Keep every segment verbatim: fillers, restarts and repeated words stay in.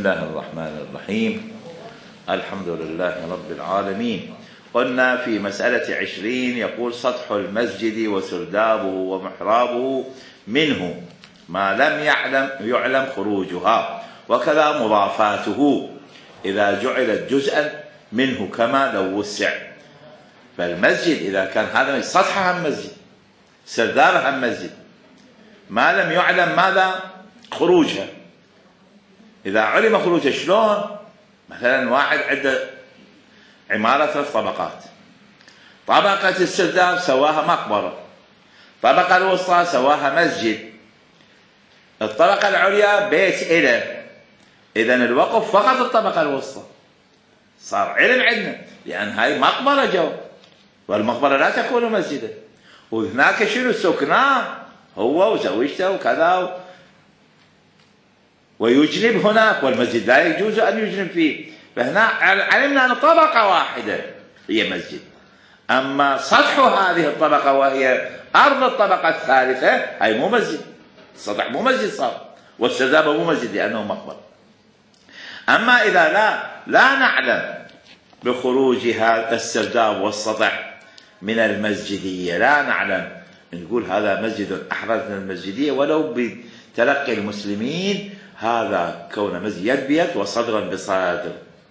الله الرحمن الرحيم. الحمد لله رب العالمين. قلنا في مسألة عشرين يقول سطح المسجد وسردابه ومحرابه منه ما لم يعلم يعلم خروجها، وكذا مضافاته إذا جعلت جزءا منه كما لو وسع. فالمسجد إذا كان هذا سطحها هم مسجد، سردابها هم مسجد، ما لم يعلم ماذا خروجها. إذا علم خروجها شلون؟ مثلا واحد عنده عمارة ثلاث طبقات، طبقة السرداب سواها مقبرة، الطبقة الوسطى سواها مسجد، الطبقة العليا بيت إله. إذن الوقف فقط الطبقة الوسطى. صار علم عندنا لأن هاي مقبرة جو، والمقبرة لا تكون مسجدا، وهناك شنو سكناه هو وزوجته وكذا، ويجنب هناك، والمسجد لا يجوز أن يجنب فيه. فهنا علمنا أن طبقة واحدة هي مسجد، أما سطح هذه الطبقة وهي أرض الطبقة الثالثة هي مو مسجد، السطح مو مسجد صار، والسرداب مو مسجد لأنه مقبرة. أما إذا لا لا نعلم بخروج هذا السرداب والسطح من المسجدية، لا نعلم، نقول هذا مسجد أحرز من المسجدية ولو بتلقي المسلمين، هذا كون مسجد يد بيد وصدرا بصدر،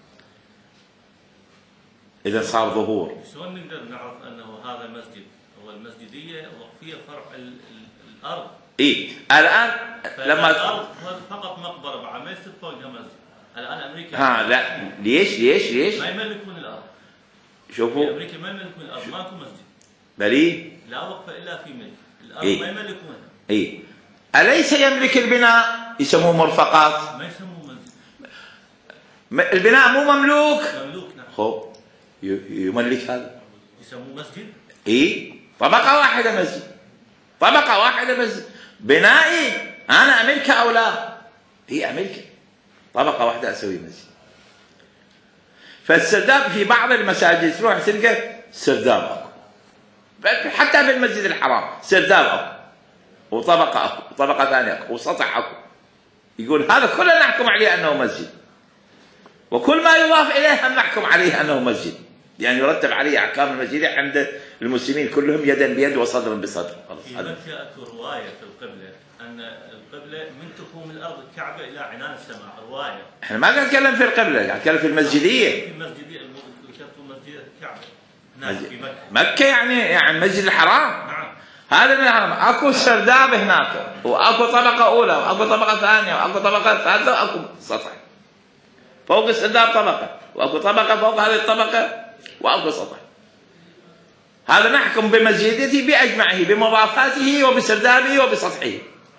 إذا صار ظهور. شلون نقدر نعرف أنه هذا مسجد؟ هو المسجدية وفيه فرع الأرض. إيه الآن لما الأرض فقط مقبرة بعد ما يصير فوقها مسجد. الآن أمريكا ها لا ليش ليش ليش؟ ما يملكون الأرض. شوفوا أمريكا ما يملكون الأرض، ماكو مسجد. بلي لا وقف إلا في ملك، الأرض إيه؟ ما يملكونها. إيه أليس يملك البناء؟ يسموه مرفقات. ما يسموه مسجد. البناء مو مملوك؟ مملوك نعم. خو يملك هذا؟ يسموه مسجد؟ إيه طبقة واحدة مسجد، طبقة واحدة مسجد. بنائي أنا أملكه أو لا؟ هي أملكه، طبقة واحدة أسوي مسجد. فالسرداب في بعض المساجد تروح تلقى سرداب أكو، حتى في المسجد الحرام سرداب أكو، وطبقة أكو، وطبقة ثانية أكو، وسطح أكو. يقول هذا كله نحكم عليه أنه مسجد، وكل ما يضاف إليه هم نحكم عليه أنه مسجد، يعني يرتب عليه أحكام المسجدية عند المسلمين كلهم يدا بيد وصدرا بصدر. في مكة أكو رواية في القبلة أن القبلة من تقوم الأرض الكعبة إلى عنان السماء، رواية. إحنا ما قاعد نتكلم في القبلة، قاعد نتكلم في المسجدية. في المسجدية ذكرتوا مسجد الكعبة هناك في مكة. مكة يعني يعني مسجد الحرام. نعم. هذا من الحرم. أكو سرداب هناك، وأكو طبقة أولى، وأكو طبقة ثانية، وأكو طبقة ثالثة، وأكو سطح. فوق السرداب طبقة، وأكو طبقة فوق هذه الطبقة، وأكو سطح. هذا نحكم بمسجديته بأجمعه، بمضافاته وبسردابه وبسطحه.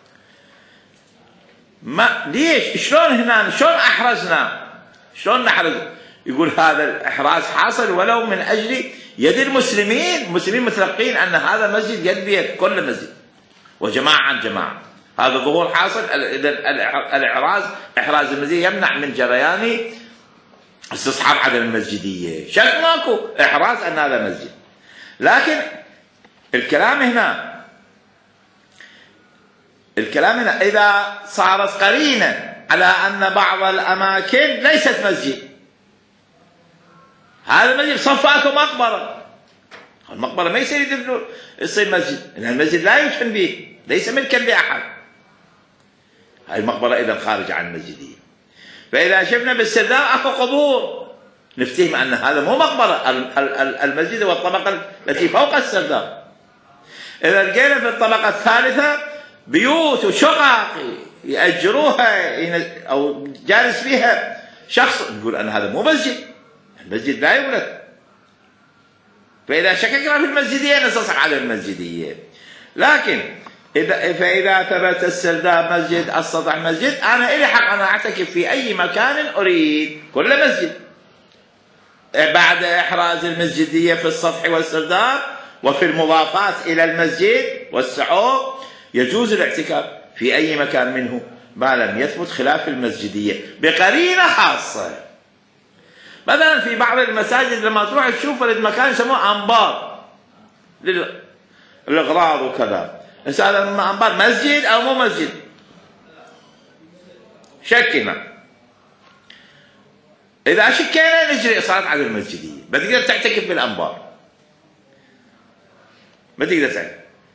ما ليش؟ شلون هنا؟ شلون أحرزنا؟ شلون نحرز؟ يقول هذا الإحراز حاصل ولو من أجل يد المسلمين، المسلمين متلقين أن هذا مسجد يد بيد، كل مسجد وجماعة عن جماعة. هذا ظهور حاصل. إذا الإحراز إحراز المسجد يمنع من جريان استصحاب عدم المسجدية. شك ماكو إحراز أن هذا مسجد. لكن الكلام هنا الكلام هنا إذا صارت قرينة على أن بعض الأماكن ليست مسجد، هذا المسجد صفاكم مقبرة، المقبرة ما يصير يدفنوا يصير مسجد، لأن المسجد لا يدفن به، ليس ملكا لأحد. هاي المقبرة إذا خارج عن المسجدية. فإذا شفنا بالسرداب أكو قبور نفتهم أن هذا مو مقبرة، المسجد والطبقة التي فوق السرداب. إذا لقينا في الطبقة الثالثة بيوت وشقق يأجروها أو جالس فيها شخص، نقول أن هذا مو مسجد، المسجد لا يملك. فإذا شككنا في المسجدية نستصحب على المسجدية. لكن إذا فإذا ثبت السرداب مسجد، السطح مسجد، أنا إلي حق أنا أعتكف في أي مكان أريد، كل مسجد. بعد إحراز المسجدية في السطح والسرداب وفي المضافات إلى المسجد والسحوب يجوز الاعتكاف في أي مكان منه ما لم يثبت خلاف المسجدية بقرينة خاصة. مثلا في بعض المساجد لما تروح تشوف المكان يسموه أنبار للأغراض وكذا، هذا أنبار مسجد أو مو مسجد؟ شكنا إذا شكينا نجري إصالة عدم المسجدية، ما تقدر تعتكف بالأنبار، ما تقدر تعتكف.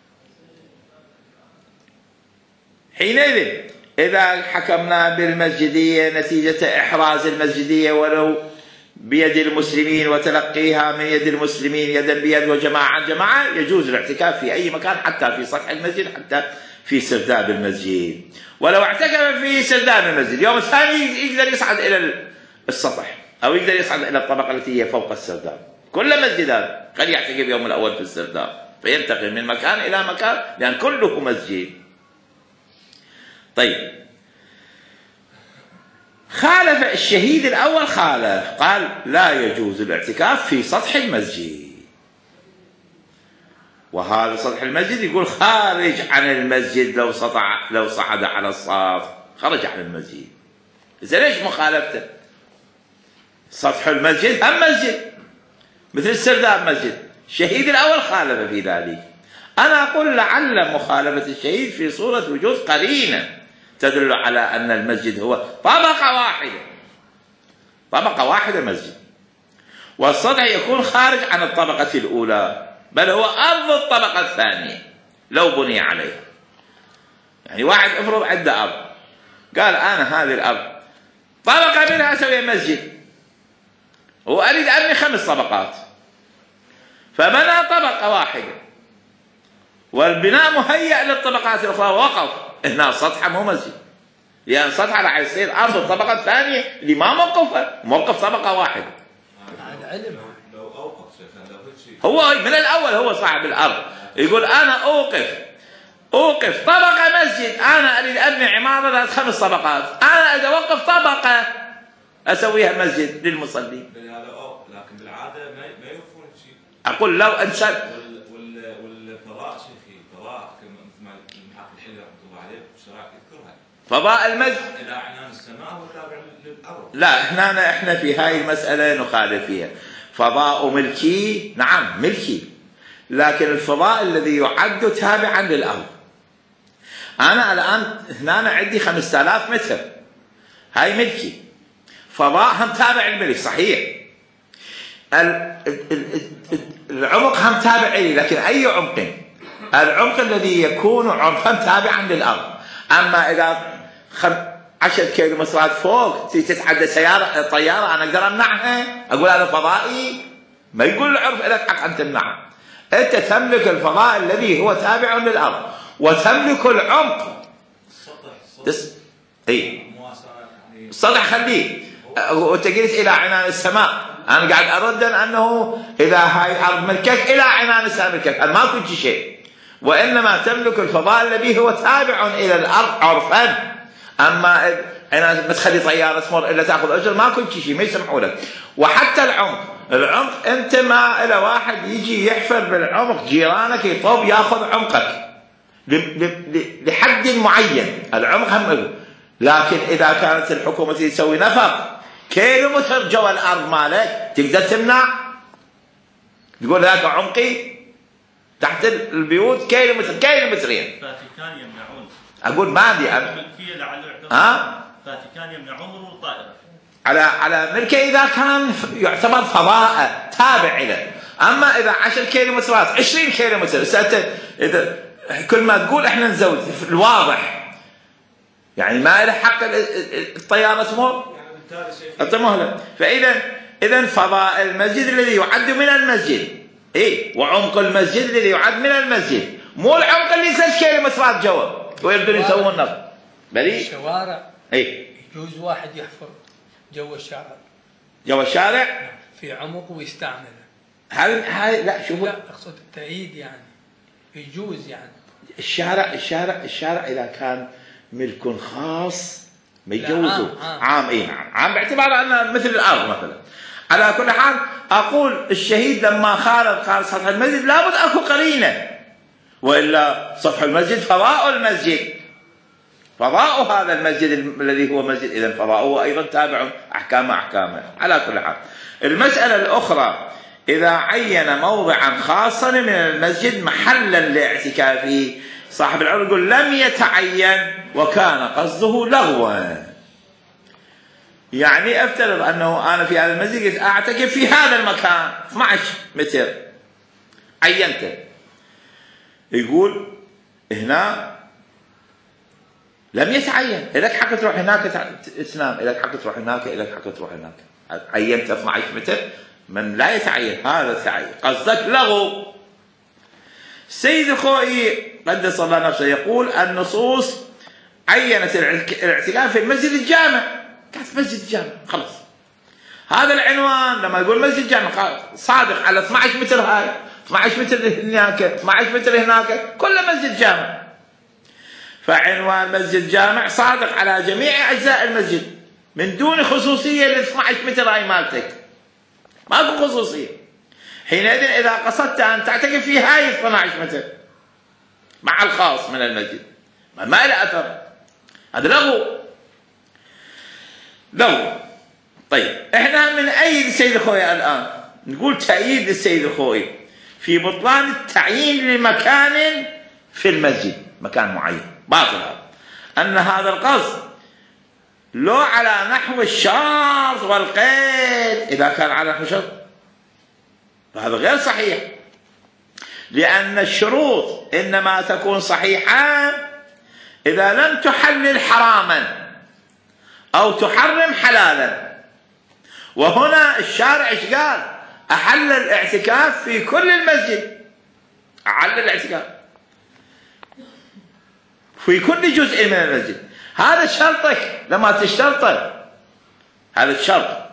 حينئذ إذا حكمنا بالمسجدية نتيجة إحراز المسجدية ولو بيد المسلمين وتلقيها من يد المسلمين يدا بيد وجماعة عن جماعة، يجوز الاعتكاف في أي مكان حتى في سطح المسجد، حتى في سرداب المسجد. ولو اعتكف في سرداب المسجد يوم الثاني يقدر يصعد إلى السطح أو يقدر يصعد إلى الطبقة التي هي فوق السرداب. كل مسجد هذا قد يعتكف يوم الأول في السرداب فينتقل من مكان إلى مكان لأن كله مسجد. طيب، خالف الشهيد الأول، خالف قال لا يجوز الاعتكاف في سطح المسجد، وهذا سطح المسجد يقول خارج عن المسجد، لو سطع لو صعد على الصاف خرج عن المسجد. إذا ليش مخالفته؟ سطح المسجد هم مسجد مثل السرداب مسجد، الشهيد الأول خالف في ذلك. أنا أقول لعل مخالفة الشهيد في صورة وجود قرينة تدل على أن المسجد هو طبقة واحدة، طبقة واحدة مسجد، والسطح يكون خارج عن الطبقة الأولى، بل هو أرض الطبقة الثانية لو بني عليها. يعني واحد افرض عنده أرض، قال أنا هذه الأرض طبقة منها أسوي مسجد، وأريد أبني خمس طبقات، فبنى طبقة واحدة والبناء مهيأ للطبقات الأخرى، ووقف هنا سطحه مو مسجد، لأن سطحه راح يصير أرض الطبقة الثانية اللي ما موقفه، موقف طبقة واحدة. لو أوقف هو من الأول هو صاحب الأرض يقول أنا أوقف أوقف طبقة مسجد، أنا أريد أبني عمارة ذات خمس طبقات، أنا إذا أوقف طبقة أسويها مسجد للمصلين. لكن بالعادة ما يوقفون شيء. أقول لو أنشأ والفضاء شيخي، فضاء مثل ما المحاق الحلي رحمة الله عليه والشراك يذكرها، فضاء المسجد إلى عنان السماء هو تابع للأرض. لا، احنا احنا في هاي المسألة نخالف فيها. فضاء ملكي، نعم ملكي، لكن الفضاء الذي يعد تابعا للأرض. أنا الآن هنا أنا عندي خمسة آلاف متر، هاي ملكي، فضاء هم تابع الملك صحيح، العمق هم تابع لي، لكن أي عمق؟ العمق الذي يكون عمقا تابعا للأرض. أما إذا خم... عشرة كيلو مترات فوق تتعدى سيارة طيارة أنا أقدر أمنعها؟ أقول هذا فضائي؟ ما يقول العرف لك حق أن تمنعها. أنت تملك الفضاء الذي هو تابع للأرض وتملك العمق. السطح تس... إيه السطح خليه، وأنت قلت إلى عنان السماء، أنا قاعد أرد أنه إذا هاي أرض ملكك إلى عنان السماء ملكك، أنا ما كنت شيء، وإنما تملك الفضاء الذي هو تابع إلى الأرض عرفا. أما أنا ما تخلي طيارة تمر إلا تأخذ أجر ما كنت شيء، ما يسمحوا لك. وحتى العمق، العمق أنت ما إلى واحد يجي يحفر بالعمق، جيرانك يطوب يأخذ عمقك لحد معين، العمق هم. لكن إذا كانت الحكومة تسوي نفق كيلو متر جوا الأرض مالك تقدر تمنع؟ تقول ذاك عمقي تحت البيوت كيلو متر كيلو مترين. فاتيكان يمنعون. أقول ما أدري ملكية لعله ها؟ فاتيكان يمنعون مرور طائرة على على ملكه إذا كان يعتبر فضاء تابع له. أما إذا عشرة كيلو مترات عشرين كيلو متر إذا كل ما تقول إحنا نزود الواضح، يعني ما له حق الطيارة تمر الطمهلة. فإذا إذا فضاء المسجد الذي يعد من المسجد، إيه، وعمق المسجد الذي يعد من المسجد، مو العمق اللي ستة كيلو مترات جوا ويقدروا يسوون نفط بلي الشوارع. إيه، يجوز واحد يحفر جوا الشارع، جوا الشارع في عمق ويستعمله. هاي هاي لا شوفوا، لا أقصد التأييد، يعني يجوز. يعني الشارع الشارع الشارع إذا كان ملك خاص ما يجوزوا. عام, عام. عام إيه نعم عام باعتبار أنه مثل الأرض مثلا. على كل حال أقول الشهيد لما خالف قال سطح المسجد لابد أكو قرينة، وإلا سطح المسجد فضاء المسجد، فضاء هذا المسجد الذي هو مسجد، إذن فضاؤه أيضا تابع أحكام أحكامه. على كل حال المسألة الأخرى إذا عين موضعا خاصا من المسجد محلا لاعتكافه، صاحب العلم يقول لم يتعين وكان قصده لغوا. يعني افترض انه انا في هذا المسجد اعتكف في هذا المكان اثني عشر متر عينته، يقول هنا لم يتعين، لك حق تروح هناك تنام، لك حق تروح هناك، لك حق تروح هناك، عينت اثني عشر متر من لا يتعين، هذا تعين قصدك لغو. السيد الخوئي قدس الله نفسه يقول النصوص عينت الاعتكاف في المسجد الجامع، كانت مسجد الجامع خلاص، هذا العنوان لما يقول مسجد الجامع صادق على اثني عشر متر، هاي اثني عشر متر هناك، اثني عشر متر هناك، كله مسجد جامع، فعنوان مسجد جامع صادق على جميع اجزاء المسجد من دون خصوصيه لل اثني عشر متر هاي مالتك، ماكو خصوصيه. حينئذ اذا قصدت ان تعتكف في هاي اثني عشر متر مع الخاص من المسجد ما له اثر، هذا لغو لغو. طيب احنا من ايد السيد الخوئي الان نقول تأييد السيد الخوئي في بطلان التعيين لمكان في المسجد، مكان معين باطل، هذا ان هذا القصد لو على نحو الشرط والقيد، اذا كان على نحو الشرط فهذا غير صحيح، لان الشروط انما تكون صحيحه اذا لم تحلل حراما او تحرم حلالا، وهنا الشارع ايش قال؟ احل الاعتكاف في كل المسجد، احل الاعتكاف في كل جزء من المسجد، هذا شرطك لما تشترطه، هذا الشرط،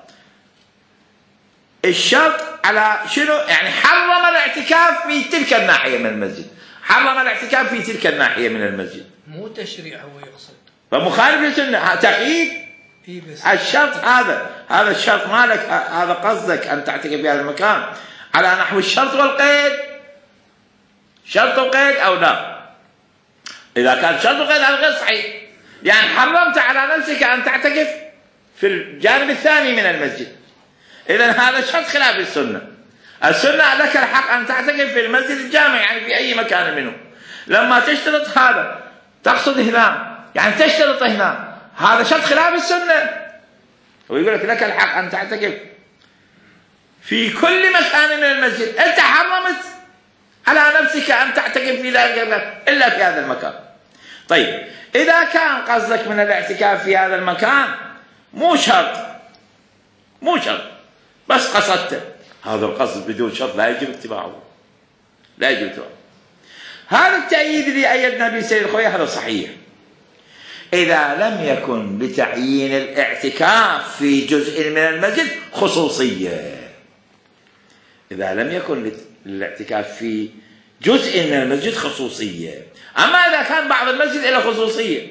الشرط على شنو؟ يعني حرم الاعتكاف في تلك الناحية من المسجد، حرم الاعتكاف في تلك الناحية من المسجد، مو تشريع هو يقصد، فمخالف للسنة، تقييد. الشرط هذا هذا الشرط مالك، هذا قصدك ان تعتكف في هذا المكان على نحو الشرط والقيد، شرط وقيد او لا؟ اذا كان شرط وقيد هذا غير صحيح، يعني حرمت على نفسك ان تعتكف في الجانب الثاني من المسجد، اذا هذا الشرط خلاف السنه. السنه لك الحق ان تعتكف في المسجد الجامع، يعني في اي مكان منه. لما تشترط هذا تقصد هنا، يعني تشترط هنا، هذا شرط خلاف السنه، ويقول لك لك الحق ان تعتكف في كل مكان من المسجد، انت حرمت على نفسك ان تعتكف في ذلك الا في هذا المكان. طيب اذا كان قصدك من الاعتكاف في هذا المكان مو شرط، مو شرط، بس قصدته، هذا القصد بدون شرط لا يجب اتباعه، لا يجب اتباعه. هذا التأييد اللي أيدنا به سيد الخوئي هذا صحيح إذا لم يكن لتعيين الاعتكاف في جزء من المسجد خصوصية، إذا لم يكن للاعتكاف في جزء من المسجد خصوصية. أما إذا كان بعض المسجد له خصوصية،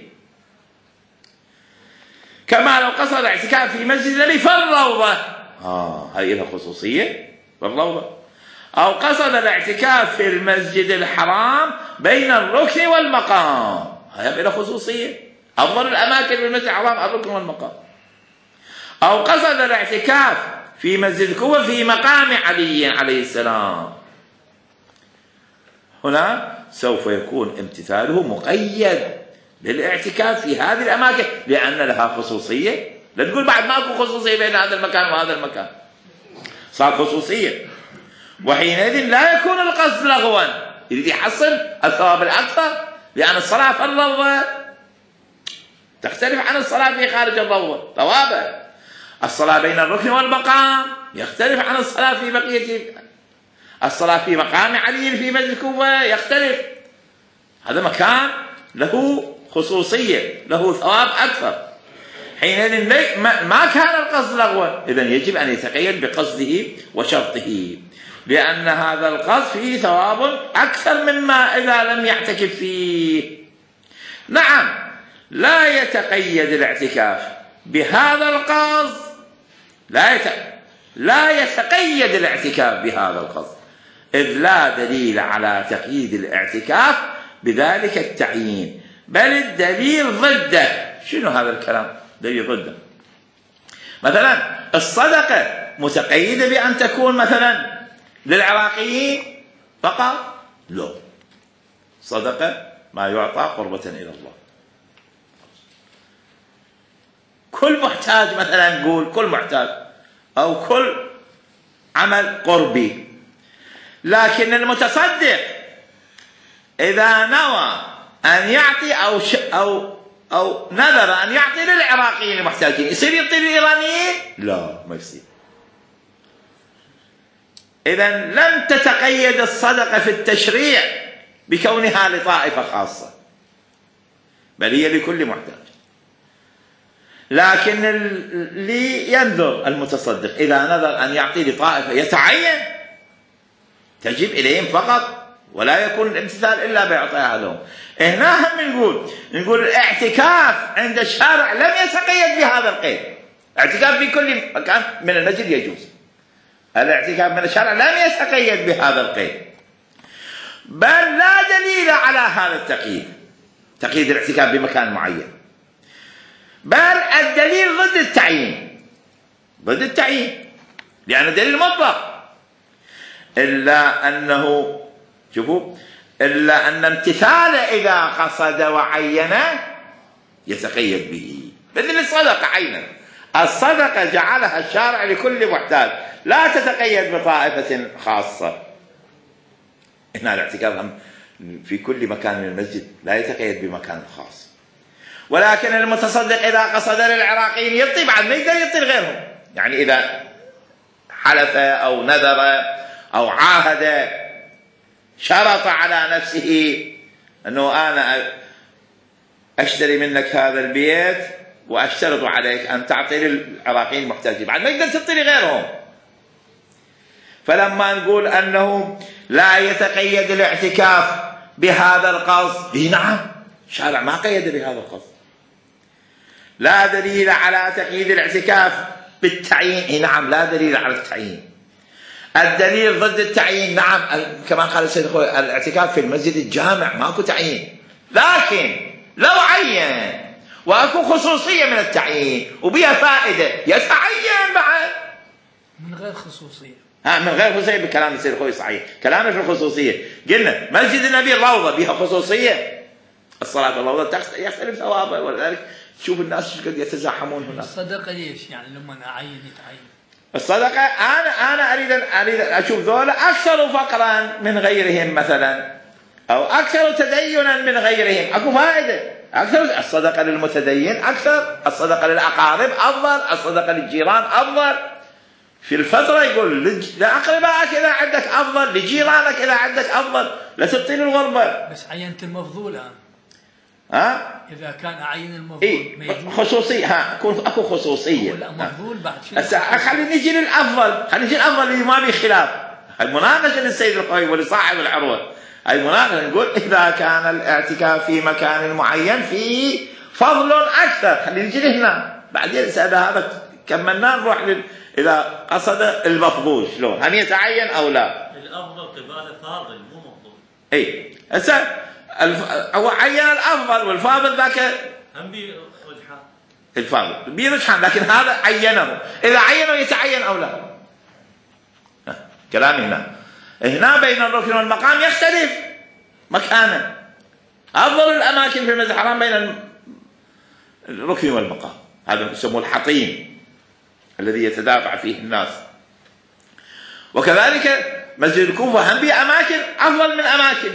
كما لو قصد الاعتكاف في مسجد النبي في الروضة، آه هذه لها خصوصية في الروضة، أو قصد الاعتكاف في المسجد الحرام بين الركن والمقام، هذا له خصوصية، أفضل الأماكن في المسجد الحرام الركن والمقام. أو قصد الاعتكاف في مسجد الكوفة في مقام علي عليه السلام، هنا سوف يكون امتثاله مقيد للاعتكاف في هذه الأماكن لأن لها خصوصية. لا تقول بعد ماكو خصوصية بين هذا المكان وهذا المكان، صار خصوصية، وحينئذ لا يكون القصد لغوا، يريد يحصل الثواب الأكثر، لأن الصلاة في الروضة تختلف عن الصلاة في خارج الروضة ثوابا، الصلاة بين الركن والمقام يختلف عن الصلاة في بقية، الصلاة في مقام علي في مسجد الكوفة يختلف، هذا مكان له خصوصية له ثواب أكثر، حينئذ ما كان القصد لغوا، إذن يجب أن يتقيد بقصده وشرطه، لأن هذا القصد فيه ثواب أكثر مما إذا لم يعتكف فيه. نعم لا يتقيد الاعتكاف بهذا القصد، لا يتقيد لا يتقيد الاعتكاف بهذا القصد، إذ لا دليل على تقييد الاعتكاف بذلك التعيين، بل الدليل ضده. شنو هذا الكلام؟ دليل ضده. مثلا الصدقة متقيدة بأن تكون مثلا للعراقيين فقط؟ لا، صدقة ما يعطى قربة إلى الله، كل محتاج مثلا نقول كل محتاج أو كل عمل قربي. لكن المتصدق إذا نوى أن يعطي أو ش أو أو نذر أن يعطي للعراقيين المحتاجين، يصير يعطي للإيرانيين؟ لا، ما يصير. إذا لم تتقيد الصدقة في التشريع بكونها لطائفة خاصة، بل هي لكل محتاج. لكن اللي ينذر المتصدق إذا نذر أن يعطي لطائفة يتعين، تجب إليهم فقط، ولا يكون الامتثال إلا بإعطائها لهم. هنا هم نقول نقول الاعتكاف عند الشارع لم يتقيد بهذا القيد. اعتكاف في كل مكان من المسجد يجوز، الاعتكاف من الشارع لم يتقيد بهذا القيد، بل لا دليل على هذا التقييد، تقييد الاعتكاف بمكان معين، بل الدليل ضد التعيين، ضد التعيين، لأن الدليل مطلق، إلا أنه شوفوا إلا أن امتثاله إذا قصد وعين يتقيد به، مثل الصدقة عينا. الصدقة جعلها الشارع لكل محتاج، لا تتقيد بطائفة خاصة. هنا الاعتكاف في كل مكان من المسجد لا يتقيد بمكان خاص. ولكن المتصدق إذا قصد للعراقيين يعطي، بعد ما يقدر يعطي لغيرهم، يعني إذا حلف أو نذر أو عاهد شرط على نفسه أنه أنا أشتري منك هذا البيت وأشترط عليك أن تعطي للعراقيين المحتاجين، بعد ما يقدر تعطي لغيرهم. فلما نقول أنه لا يتقيد الاعتكاف بهذا القصد، إيه نعم، الشارع ما قيد بهذا القصد. لا دليل على تقييد الاعتكاف بالتعيين، إيه نعم، لا دليل على التعيين. الدليل ضد التعيين، نعم، كما قال السيد الخوي الاعتكاف في المسجد الجامع ماكو تعيين، لكن لو عين واكو خصوصية من التعيين وبها فائدة يتعين بعد من غير خصوصية. ها من غير خصوصية، بكلام السيد الخوي صحيح، كلامنا في الخصوصية. قلنا مسجد النبي الروضة بها خصوصية، الصلاة في الروضة يختلف ثوابها، ولذلك تشوف الناس شو قد يتزاحمون هنا. الصدقة ليش يعني لما أعين يتعين؟ الصدقة أنا أنا أريد أريد أشوف ذولا أكثر فقرا من غيرهم مثلا، أو أكثر تدينا من غيرهم، أكو فائدة أكثر. الصدقة للمتدين أكثر، الصدقة للأقارب أفضل، الصدقة للجيران أفضل. في الفترة يقول لأقربائك إذا عندك أفضل، لجيرانك إذا عندك أفضل، لا تبطل الغربة. بس عينت المفضول الآن، ها؟ إذا كان أعين المفضول إيه خصوصية، ها أكو أكو خصوصية. لا مفضول بعد شيء. هسه خلينا نجي للأفضل، خلينا نجي للأفضل اللي ما بي خلاف. المناقشة للسيد القوي ولصاحب العروة، أي مناقشة نقول إذا كان الاعتكاف في مكان معين فيه فضل أكثر، خلينا نجي لهنا بعدين إذا هذا كملنا نروح لل إذا قصد المفضول شلون هل يتعين أو لا؟ الأفضل قباله فاضل مو مفضول. إيه هسه الف... هو عين الأفضل والفاضل ذاك هم بي رجحان. الفاضل بي رجحان، لكن هذا عينه، إذا عينه يتعين أو لا؟ كلام هنا هنا بين الركن والمقام يختلف مكانا. أفضل الأماكن في المسجد الحرام بين الركن والمقام، هذا يسموه الحطيم الذي يتدافع فيه الناس. وكذلك مسجد الكوفة هم به أماكن أفضل من أماكن.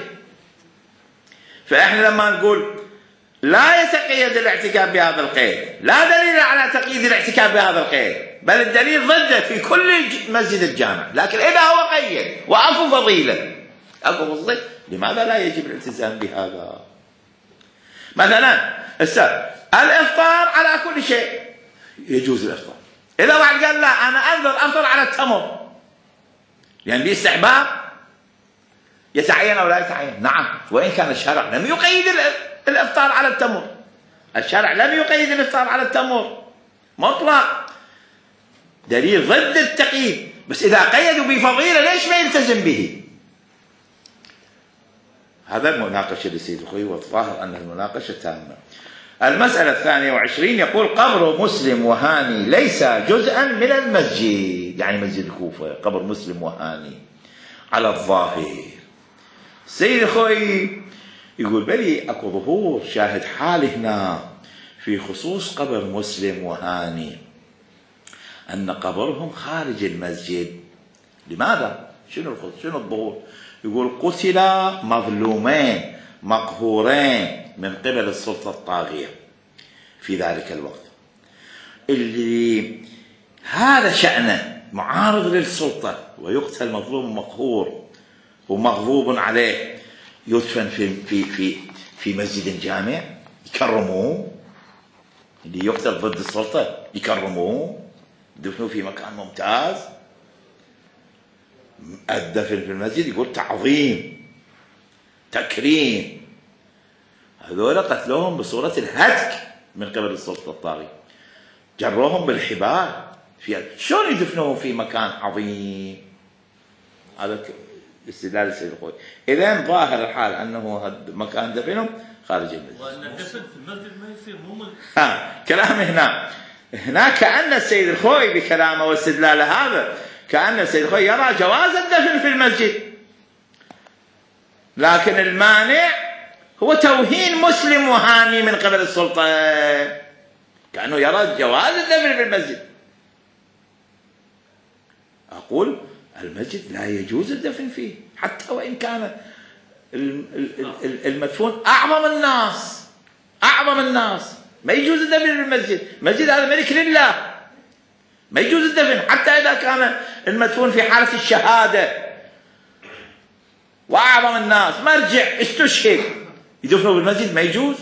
فإحنا لما نقول لا يتقيد الاعتكاف بهذا القيد، لا دليل على تقييد الاعتكاف بهذا القيد، بل الدليل ضده في كل مسجد الجامع. لكن إذا هو قيد وأكو فضيلة أكو فضيلة، لماذا لا يجب الالتزام بهذا؟ مثلا الإفطار على كل شيء يجوز الإفطار. إذا واحد قال لا أنا أنذر أفطر على التمر، يعني باستحباب، يتعين أو لا يتعين؟ نعم، وإن كان الشرع لم يقيد الإفطار على التمر، الشرع لم يقيد الإفطار على التمر مطلق، دليل ضد التقييد. بس إذا قيدوا بفضيلة ليش ما يلتزم به؟ هذا المناقشة للسيد الخوي، والظاهر أن المناقشة تامة. المسألة الثانية وعشرين يقول قبر مسلم وهاني ليس جزءا من المسجد، يعني مسجد الكوفة قبر مسلم وهاني على الظاهر. السيد الخوي يقول بلي اكو ظهور شاهد حال هنا في خصوص قبر مسلم وهاني أن قبرهم خارج المسجد. لماذا؟ شنو شنو الظهور؟ يقول قتل مظلومين مقهورين من قبل السلطة الطاغية في ذلك الوقت، اللي هذا شأنه معارض للسلطة ويقتل مظلوم مقهور ومغضوب عليه، يدفن في في في في مسجد جامع، يكرموه. اللي يقتل ضد السلطة يكرموه، يدفنوه في مكان ممتاز. الدفن في المسجد يقول تعظيم تكريم. هذول قتلوهم بصورة الهتك من قبل السلطة الطاغية، جروهم بالحبال في شلون يدفنوهم في مكان عظيم. هذا استدلال السيد الخوئي. إذا ظاهر الحال أنه مكان دفنهم خارج المسجد، وأن الدفن في المسجد ما يصير مو من... ها كلام هنا هنا كأن السيد الخوئي بكلامه واستدلاله هذا كأن السيد الخوئي يرى جواز الدفن في المسجد، لكن المانع هو توهين مسلم وهاني من قبل السلطة، كأنه يرى جواز الدفن في المسجد. أقول المسجد لا يجوز الدفن فيه حتى وإن كان المدفون أعظم الناس أعظم الناس، ما يجوز الدفن في المسجد. المسجد هذا ملك لله، ما يجوز الدفن حتى إذا كان المدفون في حالة الشهادة وأعظم الناس مرجع استشهد يدفنوا بالمسجد، ما يجوز.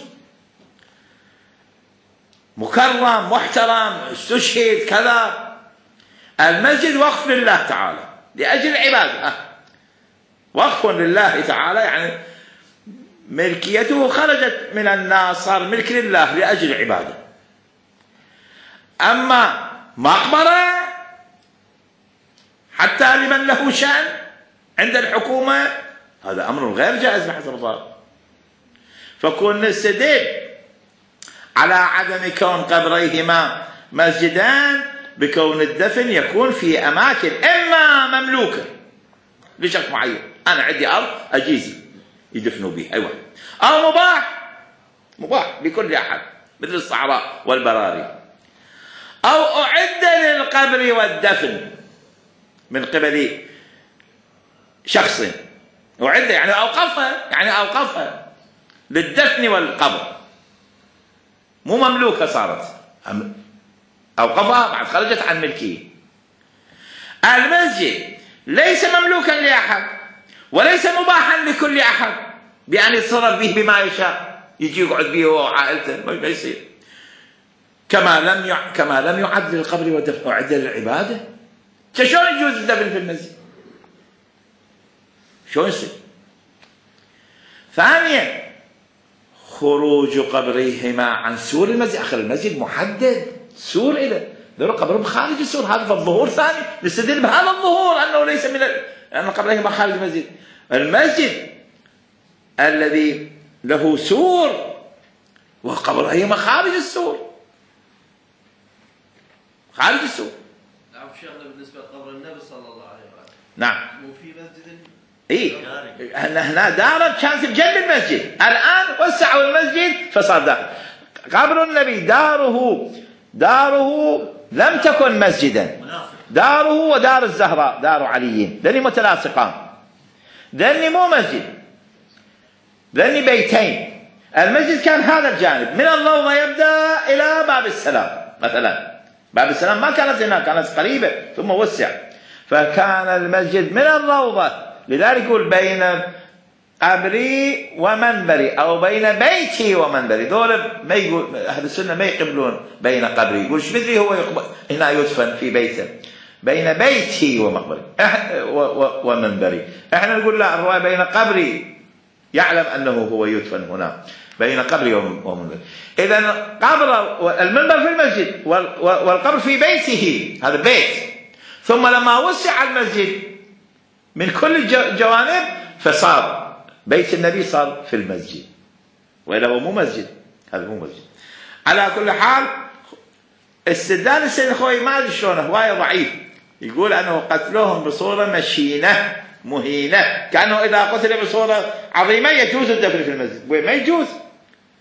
مكرم محترم استشهد كذا. المسجد وقف لله تعالى لأجل العبادة، وقف لله تعالى يعني ملكيته خرجت من الناس، صار ملك لله لأجل العبادة. أما مقبرة حتى لمن له شأن عند الحكومة هذا أمر غير جائز بحسب الظاهر. فكون نستدل على عدم كون قبريهما مسجدان بكون الدفن يكون في أماكن إما مملوكة لشخص معين، أنا عندي أرض أجيزي يدفنوا بها أيوة، أو مباح مباح لكل أحد مثل الصحراء والبراري، أو أعد للقبر والدفن من قبل شخص، أعد يعني أوقفها يعني أوقفها للدفن والقبر، مو مملوكة صارت، أوقفها بعد خرجت عن ملكية. المسجد ليس مملوكا لأحد وليس مباحا لكل أحد بأن يتصرف به بما يشاء، يجي يقعد به هو وعائلته، ما يصير. كما لم يع... كما لم يعد للقبر والدفن أعد للعبادة. شلون يجوز الدفن في المسجد؟ شلون يصير؟ ثانيا خروج قبريهما عن سور المسجد. آخر المسجد محدد سور إلى ذو قبرهم خارج السور، هذا فالظهور ثاني نستدل بهذا الظهور أنه ليس من ال... أن قبريهما خارج المسجد. المسجد الذي له سور وقبريهما خارج السور، خارج السور. نعم شيخنا بالنسبة لقبر النبي صلى الله عليه وسلم نعم مو في مسجد اي هنا دارت كانت بجنب المسجد، الآن وسعوا المسجد فصار دار. قبر النبي داره داره لم تكن مسجدا، داره ودار الزهراء دار علي ذني متلاصقان، ذني مو مسجد، ذني بيتين. المسجد كان هذا الجانب من الروضة يبدأ إلى باب السلام مثلا، باب السلام ما كانت هنا، كانت قريبة ثم وسع، فكان المسجد من الروضة. لذلك يقول بين قبري ومنبري أو بين بيتي ومنبري. دول ما يقول أهل السنة ما يقبلون بين قبري، يقول ايش بدري هو هنا يدفن في بيته، بين بيتي ومقبري ومنبري. احنا نقول لا، الرواية بين قبري، يعلم أنه هو يدفن هنا بين قبري ومنبري. إذا قبر المنبر في المسجد والقبر في بيته، هذا بيت. ثم لما وسع المسجد من كل الجوانب فصار بيت النبي صار في المسجد، وإلا هو مو مسجد، هذا مو مسجد. على كل حال استدلال السيد الخوئي ما ادري شلون هوايه ضعيف، يقول انه قتلوهم بصوره مشينه مهينه، كانه اذا قتل بصوره عظيمه يجوز الدفن في المسجد، ما يجوز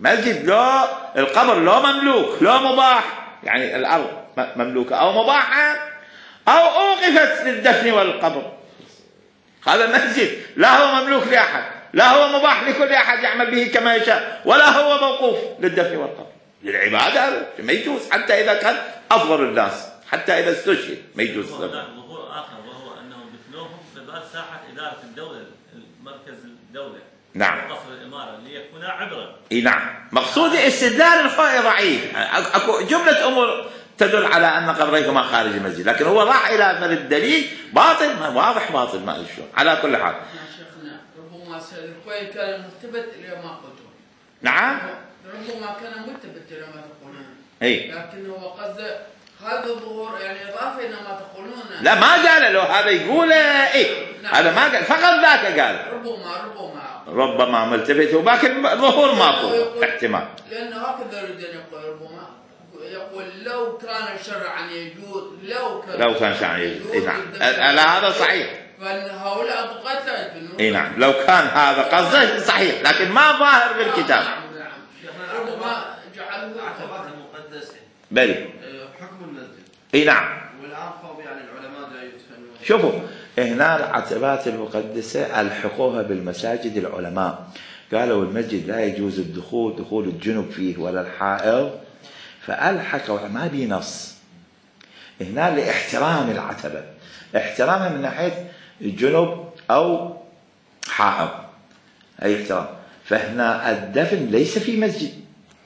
مسجد لو القبر لو مملوك لو مباح، يعني الأرض مملوكة أو مباحة أو أوقفت للدفن والقبر، هذا المسجد لا هو مملوك لأحد، لا هو مباح لكل أحد يعمل به كما يشاء، ولا هو موقوف للدفن والقبر، للعبادة ما يجوز، حتى إذا كان أفضل الناس، حتى إذا استشهد ما يجوز. ظهور آخر وهو أنهم دفنوهم في باب ساحة إدارة الدولة، مركز الدولة، نعم، قصر الإمارة، ليكون عبرة. اي نعم، مقصودي استدلال الخوئي ضعيف، اكو جملة امور تدل على ان قبريهما خارج المسجد، لكن هو راح الى مثل الدليل باطل، ما واضح باطل، ما ادري شلون. على كل حال شيخنا ربما سيد الخوئي كان مثبت الى ما قلتم. نعم، ربما كان مثبت الى ما تقولون، اي لكن هو قصد هذا الظهور يعني اضافه الى ما تقولون. لا ما قال له هذا، يقول ايه نعم. هذا ما قال، فقط ذاك قال ربما ربما ربما ملتفت، ولكن ظهور ماكو احتمال، لانه هكذا يريد ان يقول. ربما يقول لو كان شرعا يجوز، لو كان لو كان شرعا يجوز. اي نعم، لا هذا صحيح، فان هؤلاء الضغاة لا يدفنون. اي نعم، لو كان هذا قصده صحيح، لكن ما ظاهر بالكتاب. نعم نعم، ربما جعله اعتبارات المقدسة بلي حكم المسجد. اي نعم، والآن قوم يعني العلماء لا يدفنون. شوفوا هنا العتبات المقدسة ألحقوها بالمساجد العلماء، قالوا المسجد لا يجوز الدخول دخول الجنب فيه ولا الحائض، فألحقوا ما بي نص هنا لاحترام العتبة، احترامها من ناحية الجنب أو حائض، أي احترام. فهنا الدفن ليس في مسجد،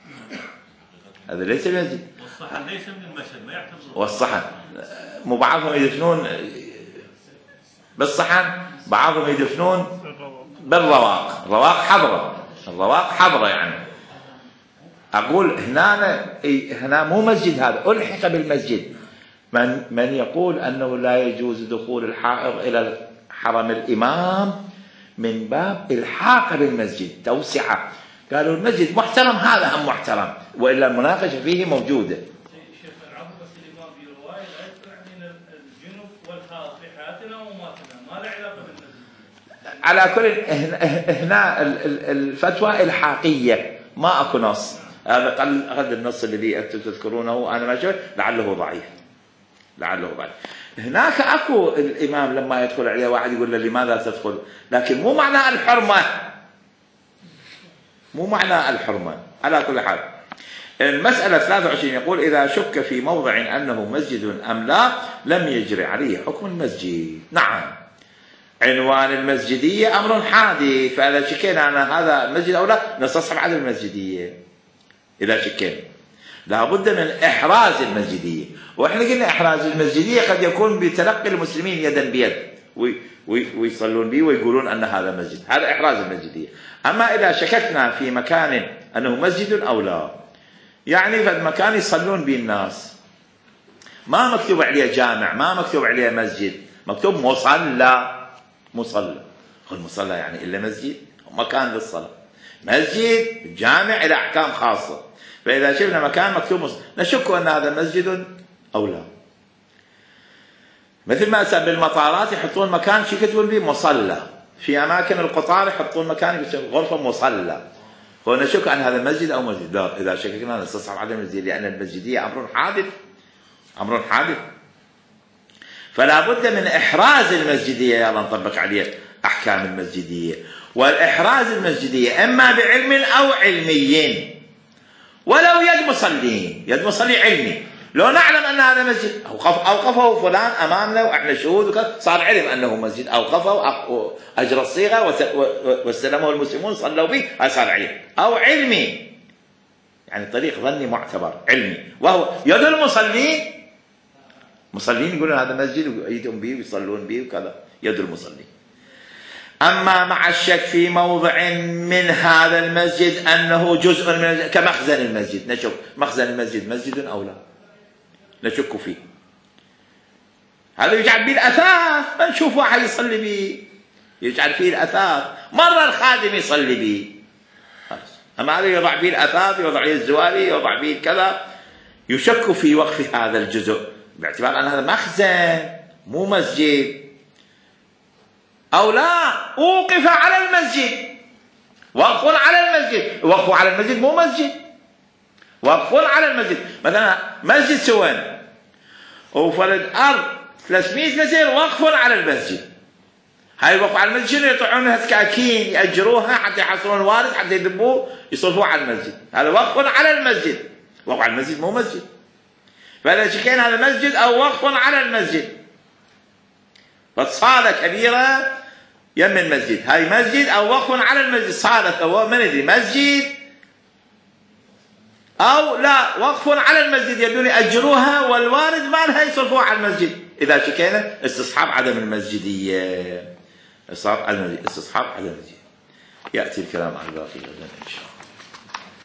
هذا ليس في مسجد، والصحن ليس من المشهد، ما يعتبر. والصحن مو بعضهم يدفنون بالصحن، بعضهم يدفنون بالرواق، الرواق حضرة، الرواق حضرة يعني. أقول هنا هنا مو مسجد، هذا ألحق بالمسجد. من من يقول أنه لا يجوز دخول الحائض إلى حرم الإمام من باب الحاق بالمسجد، توسعة، قالوا المسجد محترم، هذا هم محترم، وإلا المناقشة فيه موجودة. على كل هنا الفتوى الحاقية، ما اكو نص، هذا قد النص الذي انتم تذكرونه انا ما شفت، لعله ضعيف، لعله ضعيف. هناك اكو الامام لما يدخل عليه واحد يقول له لماذا تدخل، لكن مو معنى الحرمة، مو معنى الحرمة. على كل حال المسألة ثلاثة وعشرين يقول إذا شك في موضع أنه مسجد أم لا لم يجري عليه حكم المسجد. نعم، عنوان المسجدية أمر حادث، فإذا شكينا أن هذا مسجد أو لا نستصحب عدم المسجدية. إذا شكينا لابد من إحراز المسجدية، وإحنا قلنا إحراز المسجدية قد يكون بتلقي المسلمين يدا بيد ويصلون به ويقولون أن هذا مسجد، هذا إحراز المسجدية. أما إذا شككنا في مكان أنه مسجد أو لا، يعني في مكان يصلون به الناس ما مكتوب عليه جامع، ما مكتوب عليه مسجد، مكتوب مصلى، مصلى، المصلى يعني إلا مسجد، مكان للصلاة، مسجد جامع إلى أحكام خاصة. فإذا شفنا مكان مكتوب مصلى نشك أن هذا مسجد أو لا. مثل ما بالمطارات يحطون مكان شي يكتبون به مصلى، في أماكن القطار يحطون مكان غرفة مصلى، ونشك أن هذا مسجد أو مسجد. لا، إذا شككنا نستصحب عدم المسجد، لأن المسجدية أمر حادث، أمر حادث، فلا بد من إحراز المسجدية، يلا نطبق عليه أحكام المسجدية. والإحراز المسجدية إما بعلم أو علمي، ولو يد مصلين، يد مصلي علمي، لو نعلم أن هذا مسجد أوقفه فلان أمامنا وإحنا شهود وكذا صار علم أنه مسجد، أوقفه أجرى الصيغة واستلمه المسلمون صلوا به، هذا صار علم. أو علمي يعني طريق ظني معتبر علمي، وهو يد المصلين، مصلين يقولون هذا مسجد ويدهم به ويصلون به وكذا، يد المصلين. أما مع الشك في موضع من هذا المسجد أنه جزء من المسجد كمخزن المسجد، نشك مخزن المسجد مسجد أو لا، نشك فيه، هذا يجعل به الأثاث، نشوف واحد يصلي به يجعل فيه الأثاث، مرة الخادم يصلي به، أما هذا يضع به الأثاث، يوضع به الزواري، يوضع به كذا، يشك في وقف هذا الجزء باعتبار أن هذا مخزن مو مسجد. أو لا أوقف على المسجد وقف على المسجد. وقف على المسجد مو مسجد، وقف على المسجد. مثلا مسجد سوان وفرد أرض ثلاثمئة متر وقف على المسجد. هاي الوقف على المسجد شنو؟ يطلعونها سكاكين يأجروها حتى يحصلون الوارد حتى يذبوه يصرفوه على المسجد. هذا وقف على المسجد. وقف على المسجد مو مسجد. فإذا شكينا هذا مسجد أو وقف على المسجد، فصالة كبيرة يم المسجد، هاي مسجد أو وقف على المسجد. صالة أو ما ندري مسجد أو لا وقف على المسجد، يبدون يأجروها والوارد مالها يصرفوها على المسجد. إذا شكينا استصحاب عدم المسجدية، استصحاب عدم المسجد، يأتي الكلام عن الباقي غدا إن شاء الله.